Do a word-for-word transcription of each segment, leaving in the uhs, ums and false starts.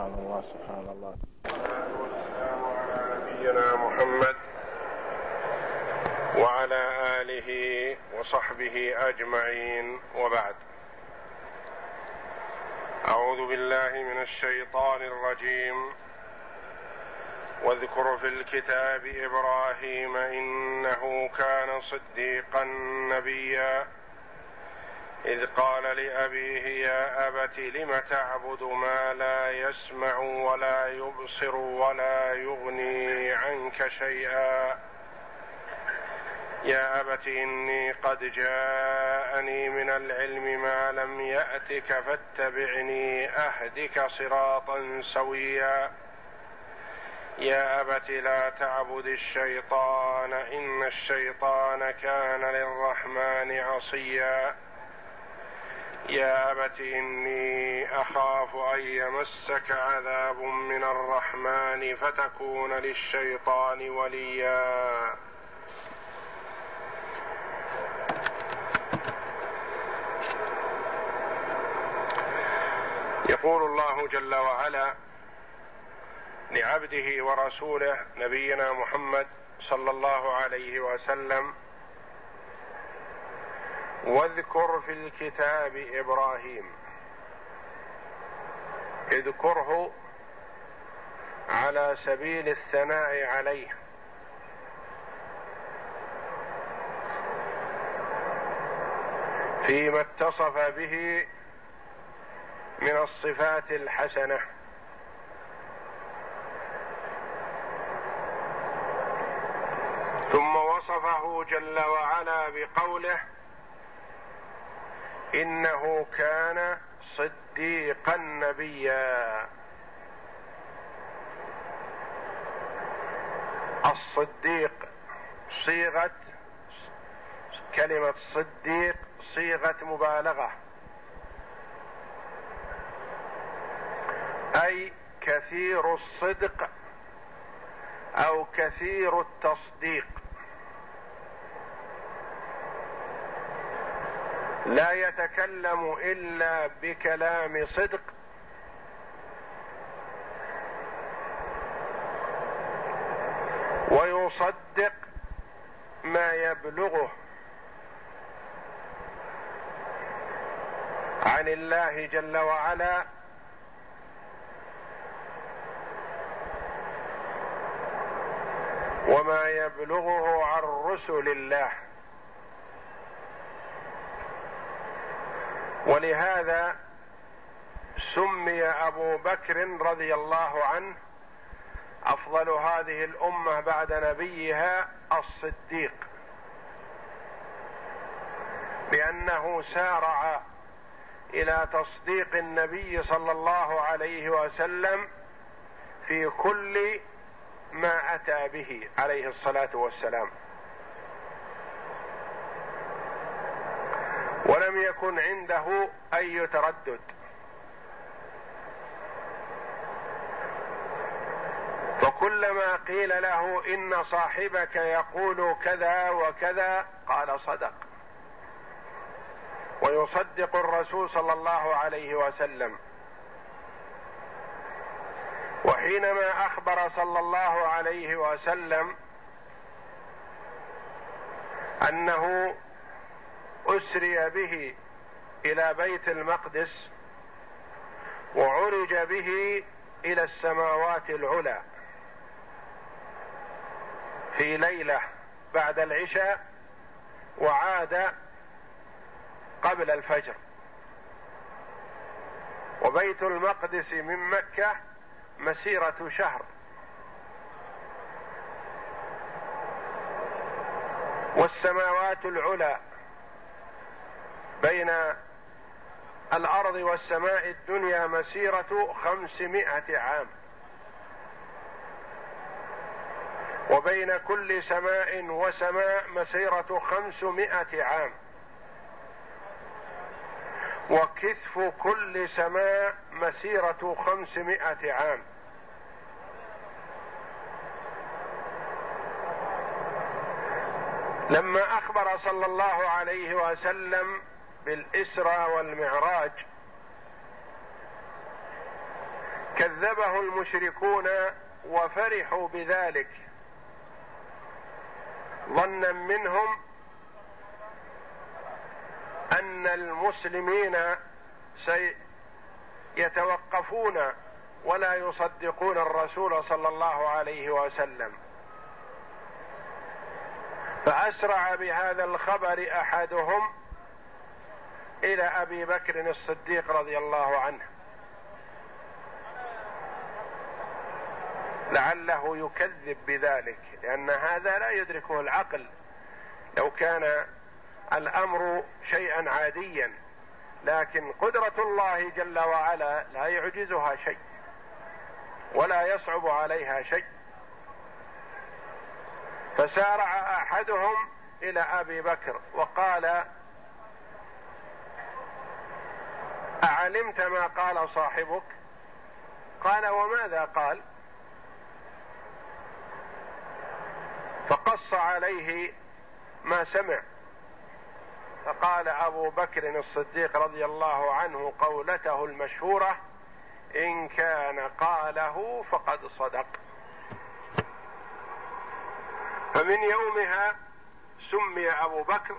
سبحان الله سبحان الله. والصلاة والسلام على نبينا محمد وعلى آله وصحبه أجمعين، وبعد. أعوذ بالله من الشيطان الرجيم. واذكر في الكتاب إبراهيم إنه كان صديقا نبيا إذ قال لأبيه يا أبت لم تعبد ما لا يسمع ولا يبصر ولا يغني عنك شيئا يا أبت إني قد جاءني من العلم ما لم يأتك فاتبعني أهدك صراطا سويا يا أبت لا تعبد الشيطان إن الشيطان كان للرحمن عصيا يا أبت إني أخاف أن يمسك عذاب من الرحمن فتكون للشيطان وليا. يقول الله جل وعلا لعبده ورسوله نبينا محمد صلى الله عليه وسلم: واذكر في الكتاب إبراهيم. اذكره على سبيل الثناء عليه، فيما اتصف به من الصفات الحسنة، ثم وصفه جل وعلا بقوله إنه كان صديقا نبيا. الصديق صيغة كلمة صديق صيغة مبالغة، أي كثير الصدق أو كثير التصديق، لا يتكلم إلا بكلام صدق ويصدق ما يبلغه عن الله جل وعلا وما يبلغه عن رسل الله. ولهذا سمي أبو بكر رضي الله عنه أفضل هذه الأمة بعد نبيها الصديق، بأنه سارع إلى تصديق النبي صلى الله عليه وسلم في كل ما أتى به عليه الصلاة والسلام، ولم يكن عنده أي تردد. فكلما قيل له إن صاحبك يقول كذا وكذا قال صدق، ويصدق الرسول صلى الله عليه وسلم. وحينما أخبر صلى الله عليه وسلم أنه أسري به إلى بيت المقدس وعرج به إلى السماوات العلى في ليلة بعد العشاء، وعاد قبل الفجر، وبيت المقدس من مكة مسيرة شهر، والسماوات العلى بين الأرض والسماء الدنيا مسيرة خمسمائة عام، وبين كل سماء وسماء مسيرة خمسمائة عام، وكثف كل سماء مسيرة خمسمائة عام. لما أخبر صلى الله عليه وسلم بالإسرى والمعراج فكذبه المشركون وفرحوا بذلك ظنا منهم أن المسلمين سيتوقفون ولا يصدقون الرسول صلى الله عليه وسلم، فأسرع بهذا الخبر أحدهم إلى أبي بكر الصديق رضي الله عنه لعله يكذب بذلك، لأن هذا لا يدركه العقل. لو كان الأمر شيئا عاديا، لكن قدرة الله جل وعلا لا يعجزها شيء ولا يصعب عليها شيء. فسارع أحدهم إلى أبي بكر وقال: أعلمت ما قال صاحبك؟ قال: وماذا قال؟ فقص عليه ما سمع، فقال أبو بكر الصديق رضي الله عنه قولته المشهورة: إن كان قاله فقد صدق. فمن يومها سمي أبو بكر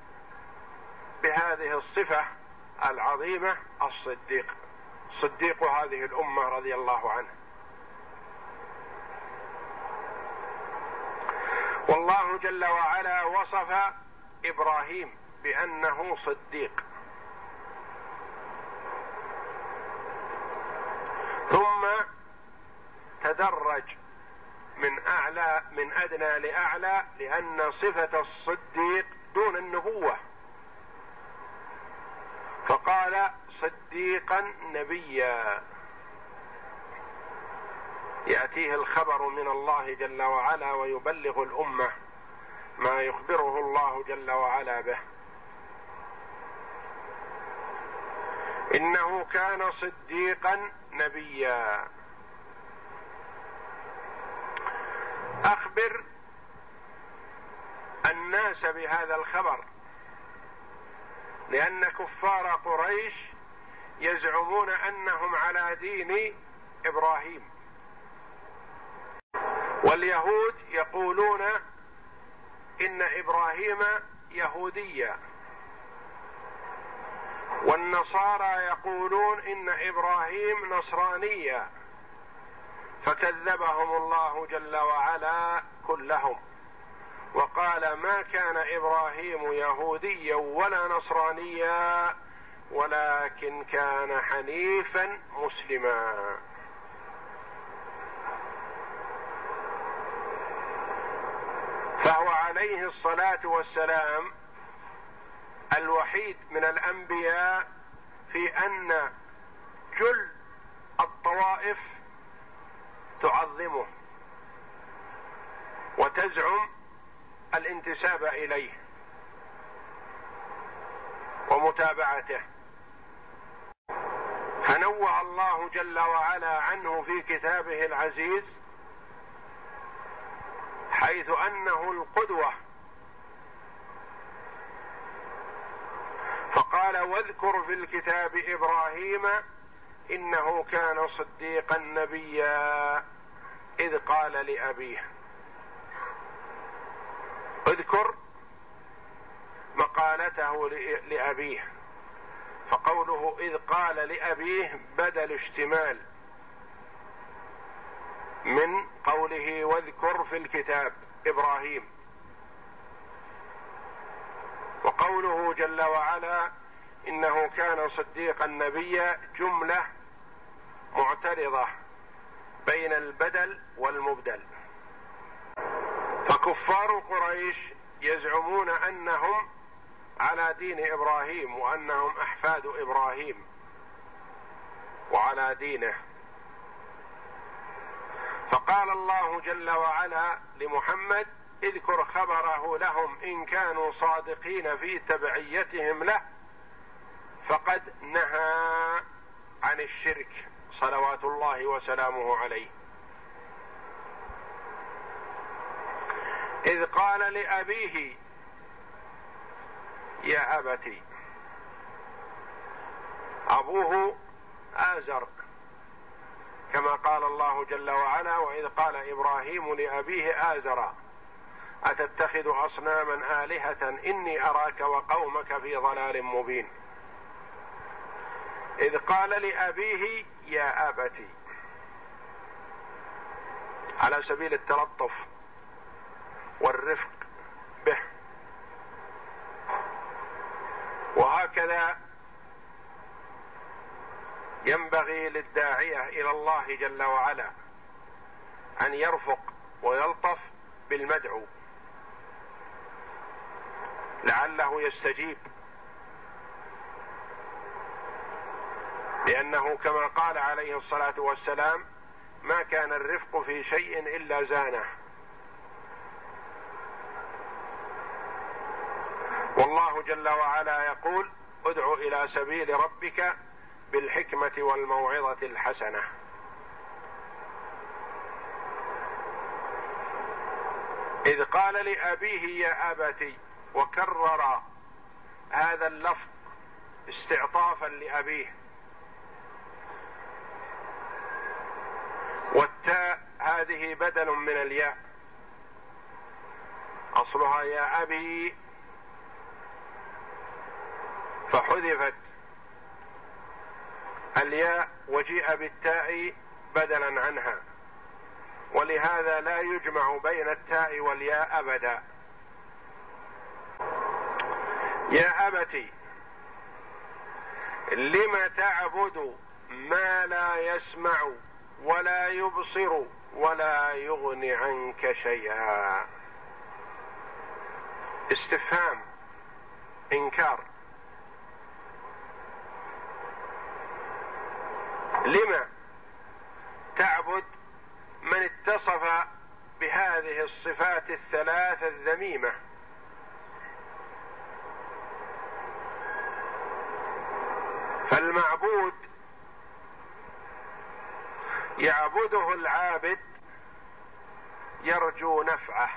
بهذه الصفة العظيمة الصديق، صديق هذه الأمة رضي الله عنه. والله جل وعلا وصف إبراهيم بأنه صديق، ثم تدرج من أعلى من أدنى لأعلى، لأن صفة الصديق دون النبوة، فقال: صديقا نبيا، يأتيه الخبر من الله جل وعلا ويبلغ الأمة ما يخبره الله جل وعلا به. إنه كان صديقا نبيا. أخبر الناس بهذا الخبر، لأن كفار قريش يزعمون أنهم على دين إبراهيم، واليهود يقولون إن إبراهيم يهوديا، والنصارى يقولون إن إبراهيم نصرانيا، فكذبهم الله جل وعلا كلهم وقال: ما كان إبراهيم يهوديا ولا نصرانيا ولكن كان حنيفا مسلما. فهو عليه الصلاة والسلام الوحيد من الأنبياء في أن جل الطوائف تعظمه وتزعم الانتساب إليه ومتابعته، فنوه الله جل وعلا عنه في كتابه العزيز، حيث أنه القدوة، فقال: واذكر في الكتاب إبراهيم إنه كان صديقا نبيا إذ قال لأبيه. اذكر مقالته لأبيه، فقوله إذ قال لأبيه بدل اشتمال من قوله واذكر في الكتاب إبراهيم، وقوله جل وعلا إنه كان صديقا نبيا جملة معترضة بين البدل والمبدل. فكفار قريش يزعمون أنهم على دين إبراهيم وأنهم أحفاد إبراهيم وعلى دينه، فقال الله جل وعلا لمحمد: اذكر خبره لهم إن كانوا صادقين في تبعيتهم له فقد نهى عن الشرك صلوات الله وسلامه عليه. إذ قال لأبيه يا أبتي، أبوه آزر كما قال الله جل وعلا: وإذ قال إبراهيم لأبيه آزر أتتخذ أصناما آلهة إني أراك وقومك في ضلال مبين. إذ قال لأبيه يا أبت، على سبيل التلطف والرفق به. وهكذا ينبغي للداعية إلى الله جل وعلا أن يرفق ويلطف بالمدعو لعله يستجيب، لأنه كما قال عليه الصلاة والسلام: ما كان الرفق في شيء إلا زانه. والله جل وعلا يقول: ادع إلى سبيل ربك بالحكمة والموعظة الحسنة. إذ قال لأبيه يا أبت، وكرر هذا اللفظ استعطافا لأبيه. والتاء هذه بدل من الياء، أصلها يا أبي فحذفت الياء وجيء بالتاء بدلا عنها، ولهذا لا يجمع بين التاء والياء أبدا. يا أبت لم تعبد ما لا يسمع ولا يبصر ولا يغني عنك شيئا. استفهام إنكار. لم تعبد من اتصف بهذه الصفات الثلاث الذميمة؟ فالمعبود يعبده العابد يرجو نفعه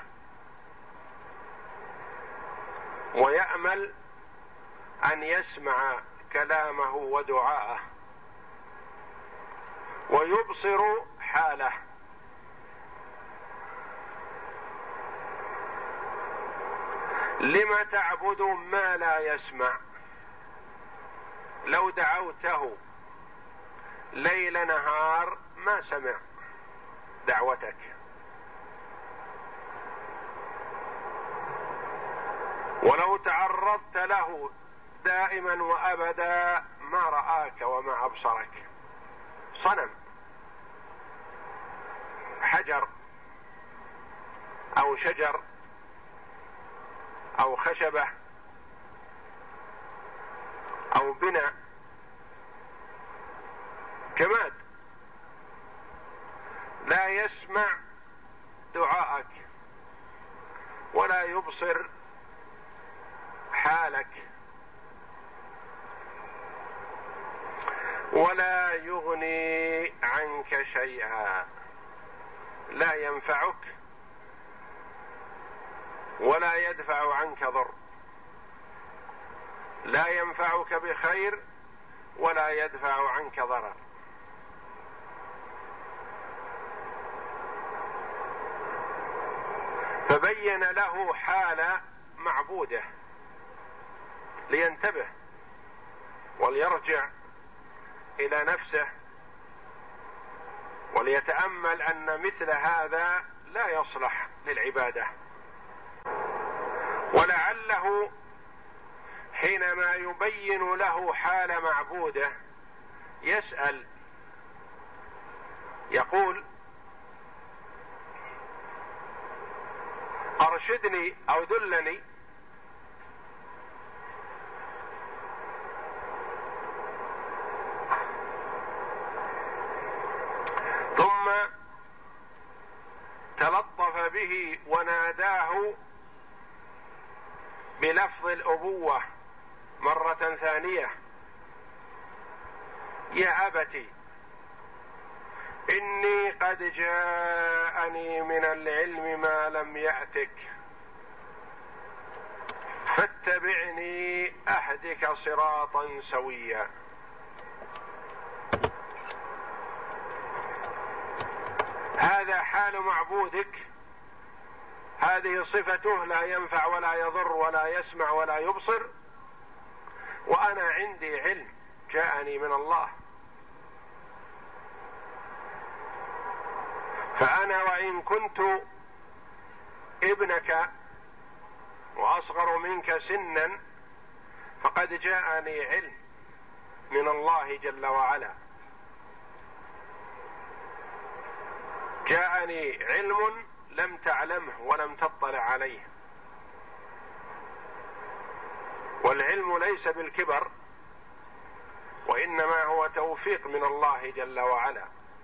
ويأمل أن يسمع كلامه ودعاءه ويبصر حاله. لم تعبد ما لا يسمع؟ لو دعوته ليل نهار ما سمع دعوتك، ولو تعرضت له دائما وأبدا ما رآك وما أبصرك. صنم، حجر أو شجر أو خشبة أو بناء، جماد لا يسمع دعاءك ولا يبصر حالك ولا يغني عنك شيئا، لا ينفعك ولا يدفع عنك ضر، لا ينفعك بخير ولا يدفع عنك ضرر. فبين له حال معبوده لينتبه وليرجع إلى نفسه وليتأمل أن مثل هذا لا يصلح للعبادة. ولعله حينما يبين له حال معبوده يسأل يقول: أرشدني أو دلني. ثم تلطف به وناداه بلفظ الأبوة مرة ثانية: يا أبت إني قد جاءني من العلم ما لم يأتك فاتبعني أهدك صراطا سويا. حال معبودك هذه صفته لا ينفع ولا يضر ولا يسمع ولا يبصر، وأنا عندي علم جاءني من الله، فأنا وإن كنت ابنك وأصغر منك سنا فقد جاءني علم من الله جل وعلا، جاءني علم لم تعلمه ولم تطلع عليه. والعلم ليس بالكبر، وإنما هو توفيق من الله جل وعلا.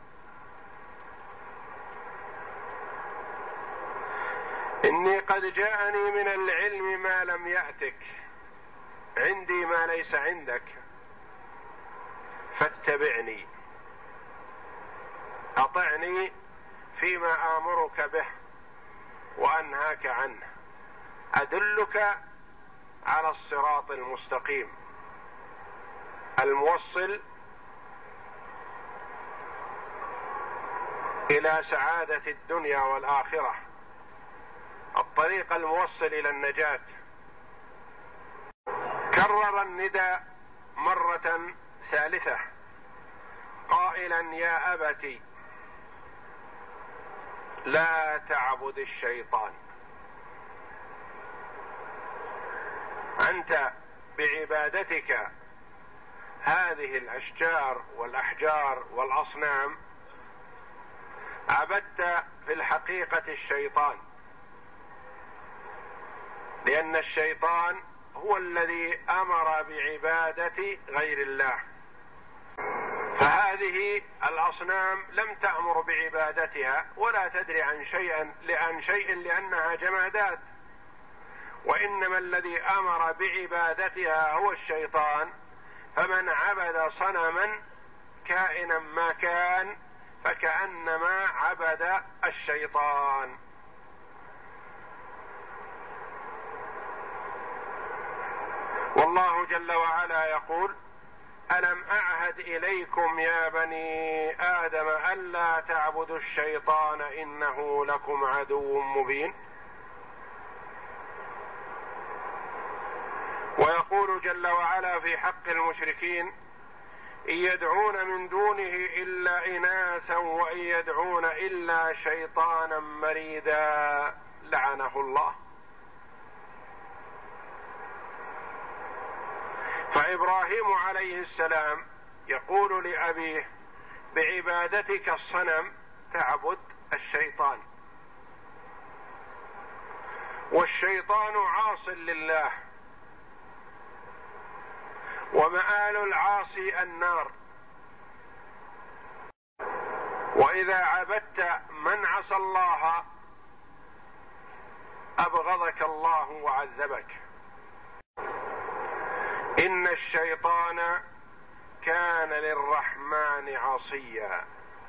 إني قد جاءني من العلم ما لم يأتك، عندي ما ليس عندك، فاتبعني، أطعني فيما آمرك به وأنهاك عنه، أدلك على الصراط المستقيم الموصل إلى سعادة الدنيا والآخرة، الطريق الموصل إلى النجاة. كرر النداء مرة ثالثة قائلا: يا أبت لا تعبد الشيطان، أنت بعبادتك هذه الأشجار والأحجار والأصنام عبدت في الحقيقة الشيطان، لأن الشيطان هو الذي أمر بعبادة غير الله، فهذه الأصنام لم تأمر بعبادتها ولا تدري عن شيئا عن شيء لأنها جمادات، وإنما الذي أمر بعبادتها هو الشيطان. فمن عبد صنما كائنا ما كان فكأنما عبد الشيطان. والله جل وعلا يقول: ألم أعهد إليكم يا بني آدم ألا تعبدوا الشيطان إنه لكم عدو مبين. ويقول جل وعلا في حق المشركين: إن يدعون من دونه إلا إناثا وإن يدعون إلا شيطانا مريدا لعنه الله. فإبراهيم عليه السلام يقول لأبيه: بعبادتك الصنم تعبد الشيطان، والشيطان عاص لله، ومآل العاصي النار، وإذا عبدت من عصى الله أبغضك الله وعذبك. إن الشيطان كان للرحمن عصيا،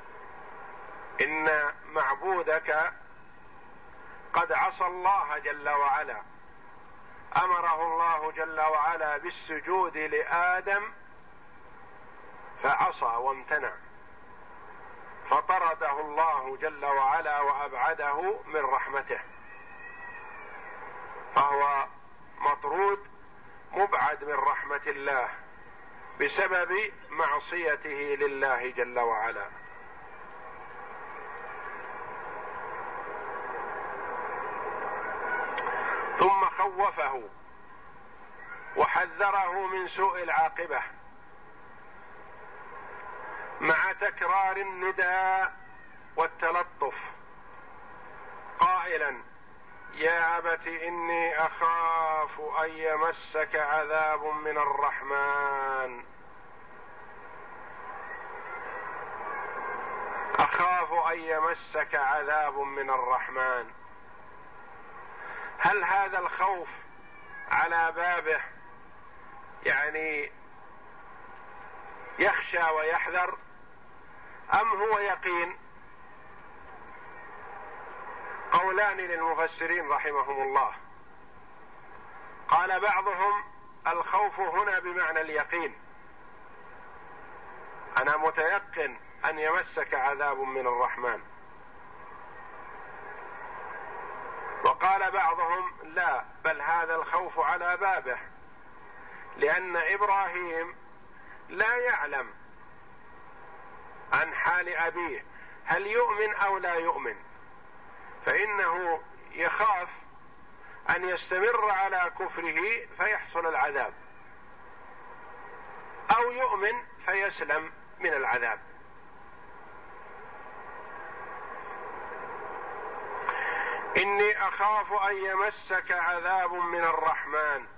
إن معبودك قد عصى الله جل وعلا، أمره الله جل وعلا بالسجود لآدم فعصى وامتنع، فطرده الله جل وعلا وأبعده من رحمته، فهو مطرود مبعد من رحمة الله بسبب معصيته لله جل وعلا. ثم خوفه وحذره من سوء العاقبة مع تكرار النداء والتلطف، قائلا: يا أبت إني أخاف أن يمسك عذاب من الرحمن، أخاف أن يمسك عذاب من الرحمن. هل هذا الخوف على بابه يعني يخشى ويحذر، أم هو يقين؟ قولان للمفسرين رحمهم الله. قال بعضهم: الخوف هنا بمعنى اليقين، أنا متيقن أن يمسك عذاب من الرحمن. وقال بعضهم لا، بل هذا الخوف على بابه، لأن إبراهيم لا يعلم عن حال أبيه هل يؤمن أو لا يؤمن، فإنه يخاف أن يستمر على كفره فيحصل العذاب، أو يؤمن فيسلم من العذاب. إني أخاف أن يمسك عذاب من الرحمن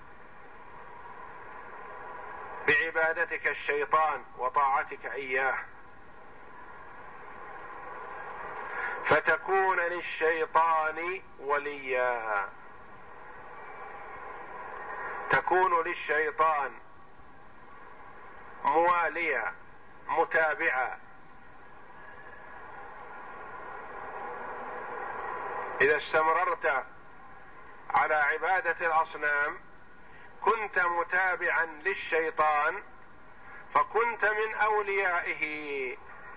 بعبادتك الشيطان وطاعتك إياه، فتكون للشيطان وليا، تكون للشيطان مواليا متابعا. إذا استمررت على عبادة الأصنام كنت متابعا للشيطان، فكنت من أوليائه.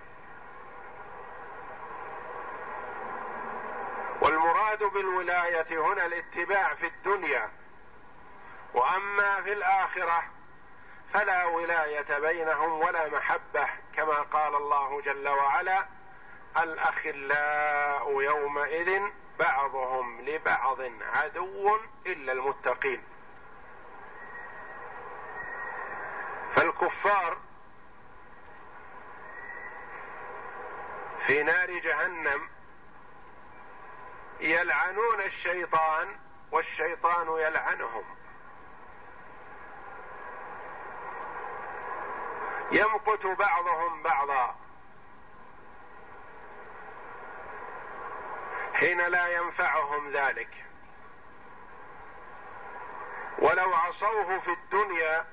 والمراد بالولاية هنا الاتباع في الدنيا، وأما في الآخرة فلا ولاية بينهم ولا محبة، كما قال الله جل وعلا: الأخلاء يومئذ بعضهم لبعض عدو إلا المتقين. فالكفار في نار جهنم يلعنون الشيطان والشيطان يلعنهم، يمقت بعضهم بعضا حين لا ينفعهم ذلك. ولو عصوه في الدنيا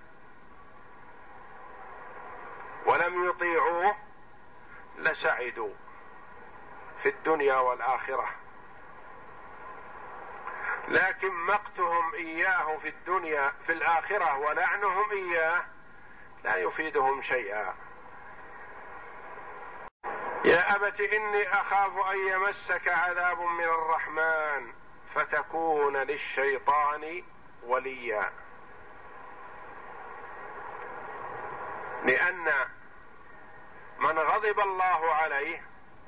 ولم يطيعوه لسعدوا في الدنيا والآخرة، لكن مقتهم إياه في الدنيا في الآخرة ولعنهم إياه لا يفيدهم شيئا. يا أبت إني أخاف أن يمسك عذاب من الرحمن فتكون للشيطان وليا، لأن من غضب الله عليه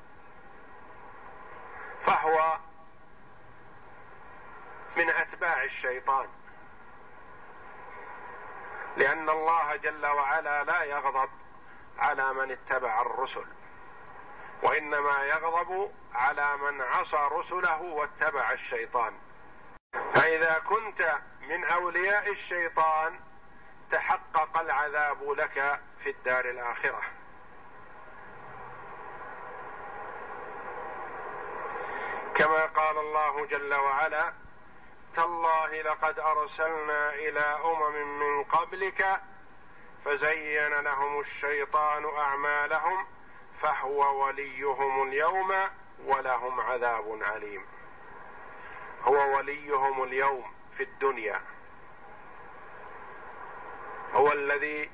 فهو من أتباع الشيطان، لأن الله جل وعلا لا يغضب على من اتبع الرسل، وإنما يغضب على من عصى رسله واتبع الشيطان. فإذا كنت من أولياء الشيطان تحقق العذاب لك في الدار الآخرة. كما قال الله جل وعلا: تالله لقد أرسلنا إلى أمم من قبلك فزين لهم الشيطان أعمالهم فهو وليهم اليوم ولهم عذاب أليم. هو وليهم اليوم في الدنيا، هو الذي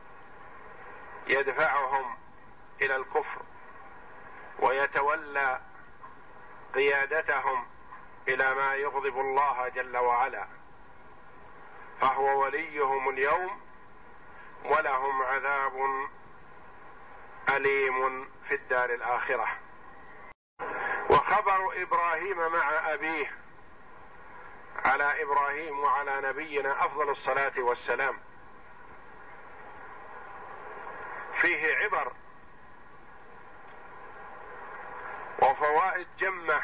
يدفعهم إلى الكفر ويتولى قيادتهم إلى ما يغضب الله جل وعلا، فهو وليهم اليوم ولهم عذاب أليم في الدار الآخرة. وخبر إبراهيم مع أبيه على إبراهيم وعلى نبينا أفضل الصلاة والسلام فيه عبر وفوائد جمة.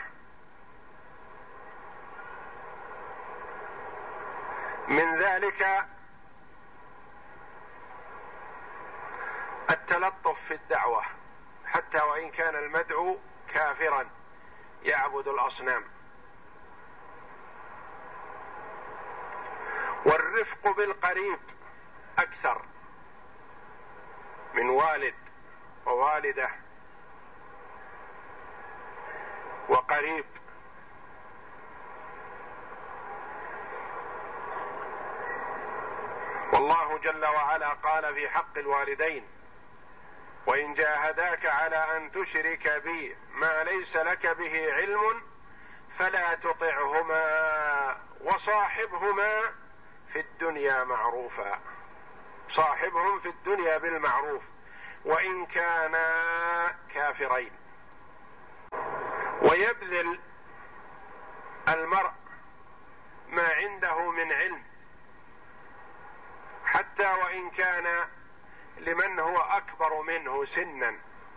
من ذلك التلطف في الدعوة، حتى وإن كان المدعو كافرا يعبد الأصنام، والرفق بالقريب أكثر من والد ووالدة وقريب. والله جل وعلا قال في حق الوالدين: وإن جاهداك على أن تشرك بي ما ليس لك به علم فلا تطعهما وصاحبهما في الدنيا معروفا، صاحبهم في الدنيا بالمعروف وإن كانا كافرين. ويبذل المرء ما عنده من علم حتى وإن كان لمن هو أكبر منه سنا،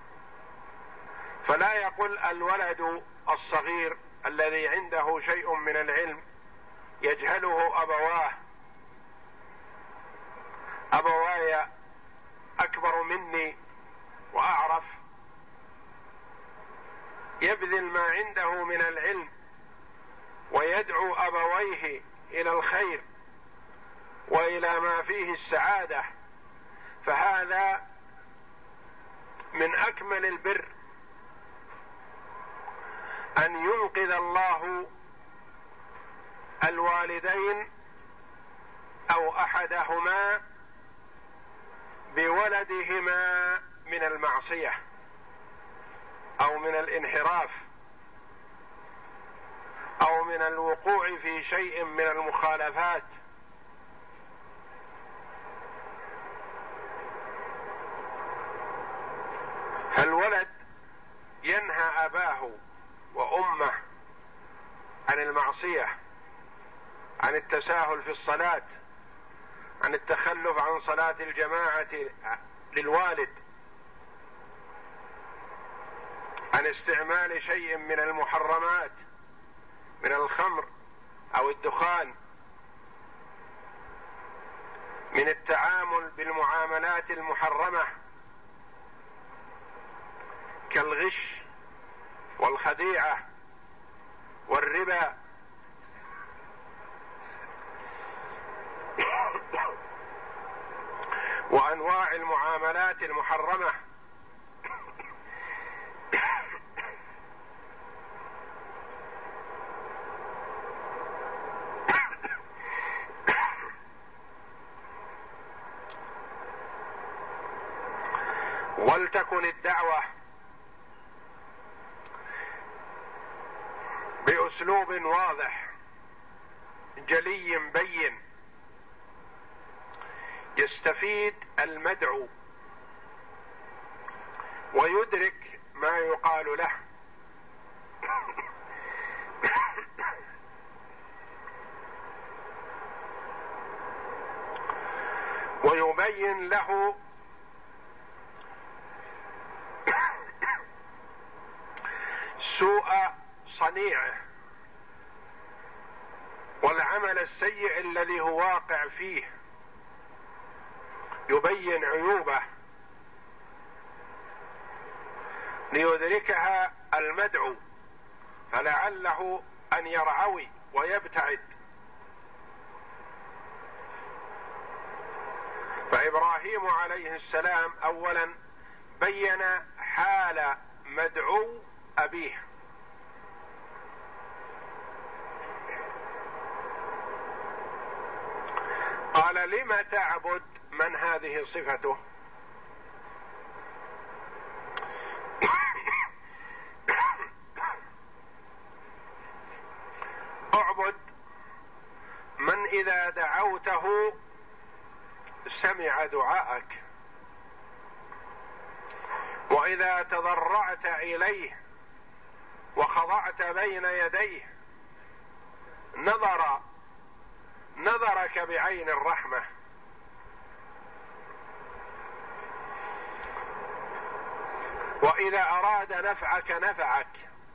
فلا يقل الولد الصغير الذي عنده شيء من العلم يجهله أبواه، أبواي أكبر مني وأعرف، يبذل ما عنده من العلم ويدعو أبويه إلى الخير وإلى ما فيه السعادة، فهذا من أكمل البر أن ينقذ الله الوالدين أو أحدهما بولدهما من المعصية أو من الانحراف أو من الوقوع في شيء من المخالفات. فالولد ينهى أباه وأمه عن المعصية، عن التساهل في الصلاة، عن التخلف عن صلاة الجماعة للوالد، عن استعمال شيء من المحرمات من الخمر أو الدخان، من التعامل بالمعاملات المحرمة كالغش والخديعة والربا. وأنواع المعاملات المحرمة. ولتكن الدعوة بأسلوب واضح جلي بين يستفيد المدعو ويدرك ما يقال له، ويبين له سوء صنيعه والعمل السيء الذي هو واقع فيه، يبين عيوبه ليدركها المدعو فلعله أن يرعوي ويبتعد. فإبراهيم عليه السلام أولا بين حال مدعو أبيه، قال لم تعبد من هذه صفته؟ اعبد من إذا دعوته سمع دعاءك، وإذا تضرعت إليه وخضعت بين يديه نظر نظرك بعين الرحمة. وإذا أراد نفعك نفعك،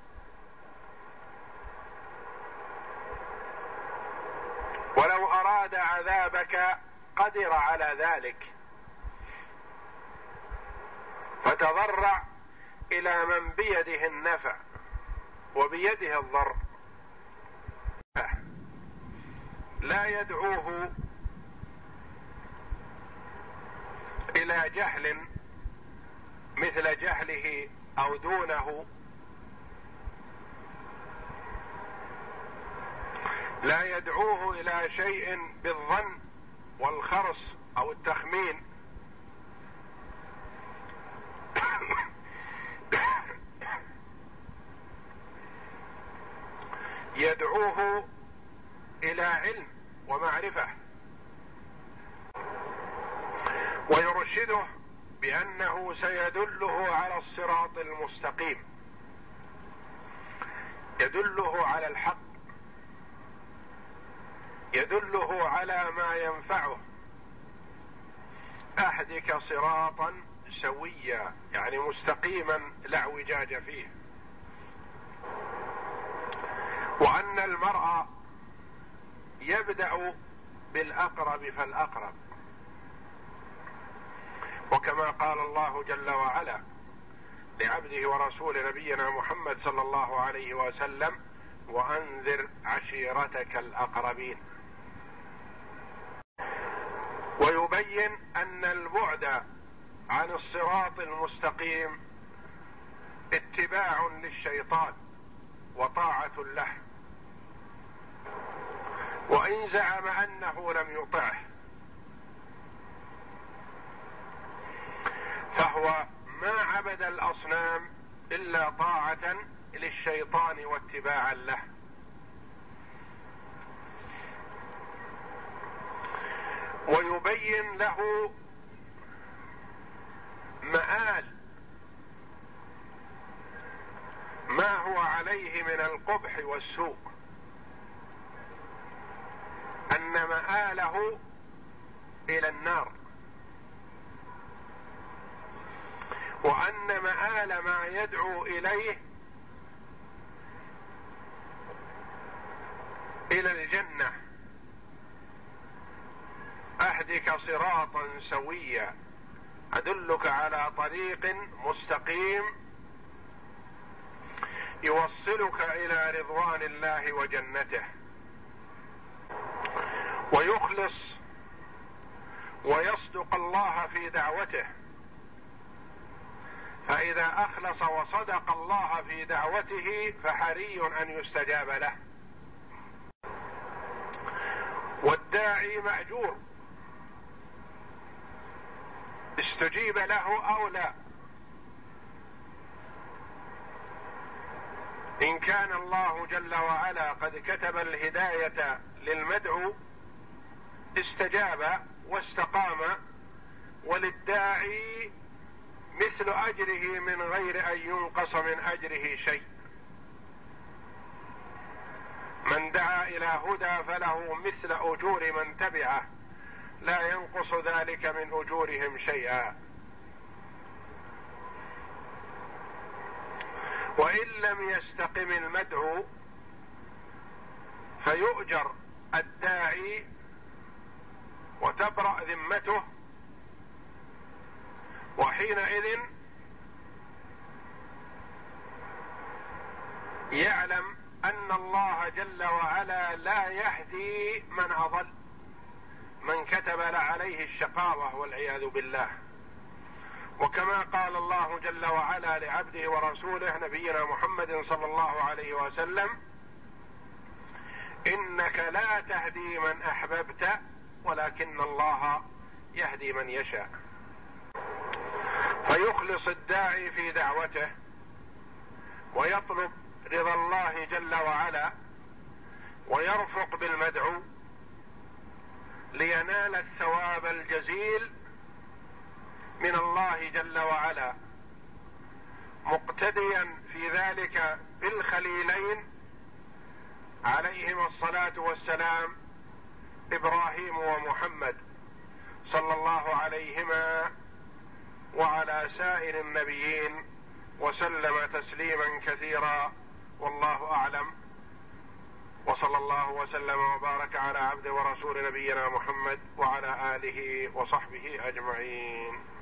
ولو أراد عذابك قدر على ذلك، فتضرع إلى من بيده النفع وبيده الضر، لا يدعوه إلى جهل مثل جهله أو دونه، لا يدعوه إلى شيء بالظن والخرص أو التخمين، يدعوه إلى علم ومعرفة، ويرشده بأنه سيدله على الصراط المستقيم، يدله على الحق، يدله على ما ينفعه. أهدك صراطا سويا، يعني مستقيما لا اعوجاج فيه. وأن المرء يبدأ بالأقرب فالأقرب، وكما قال الله جل وعلا لعبده ورسول نبينا محمد صلى الله عليه وسلم: وأنذر عشيرتك الأقربين. ويبين أن البعد عن الصراط المستقيم اتباع للشيطان وطاعة له، وإن زعم أنه لم يطعه فهو ما عبد الأصنام إلا طاعة للشيطان واتباعا له. ويبين له مآل ما هو عليه من القبح والسوء، أن مآله إلى النار، وأن مآل ما يدعو إليه إلى الجنة. أهدك صراطا سويا، أدلك على طريق مستقيم يوصلك إلى رضوان الله وجنته. ويخلص ويصدق الله في دعوته، فإذا أخلص وصدق الله في دعوته فحري أن يستجاب له. والداعي مأجور، استجيب له أو لا. إن كان الله جل وعلا قد كتب الهداية للمدعو استجاب واستقام، وللداعي مثل أجره من غير أن ينقص من أجره شيء. من دعا إلى هدى فله مثل أجور من تبعه، لا ينقص ذلك من أجورهم شيئا. وإن لم يستقم المدعو فيؤجر الداعي وتبرأ ذمته، وحينئذ يعلم أن الله جل وعلا لا يهدي من أضل، من كتب عليه الشقاوة والعياذ بالله. وكما قال الله جل وعلا لعبده ورسوله نبينا محمد صلى الله عليه وسلم: إنك لا تهدي من أحببت ولكن الله يهدي من يشاء. فيخلص الداعي في دعوته ويطلب رضا الله جل وعلا، ويرفق بالمدعو لينال الثواب الجزيل من الله جل وعلا، مقتديا في ذلك بالخليلين عليهما الصلاة والسلام، إبراهيم ومحمد صلى الله عليهما وعلى سائر النبيين، وسلم تسليما كثيرا. والله أعلم، وصلى الله وسلم وبارك على عبد ورسول نبينا محمد وعلى آله وصحبه أجمعين.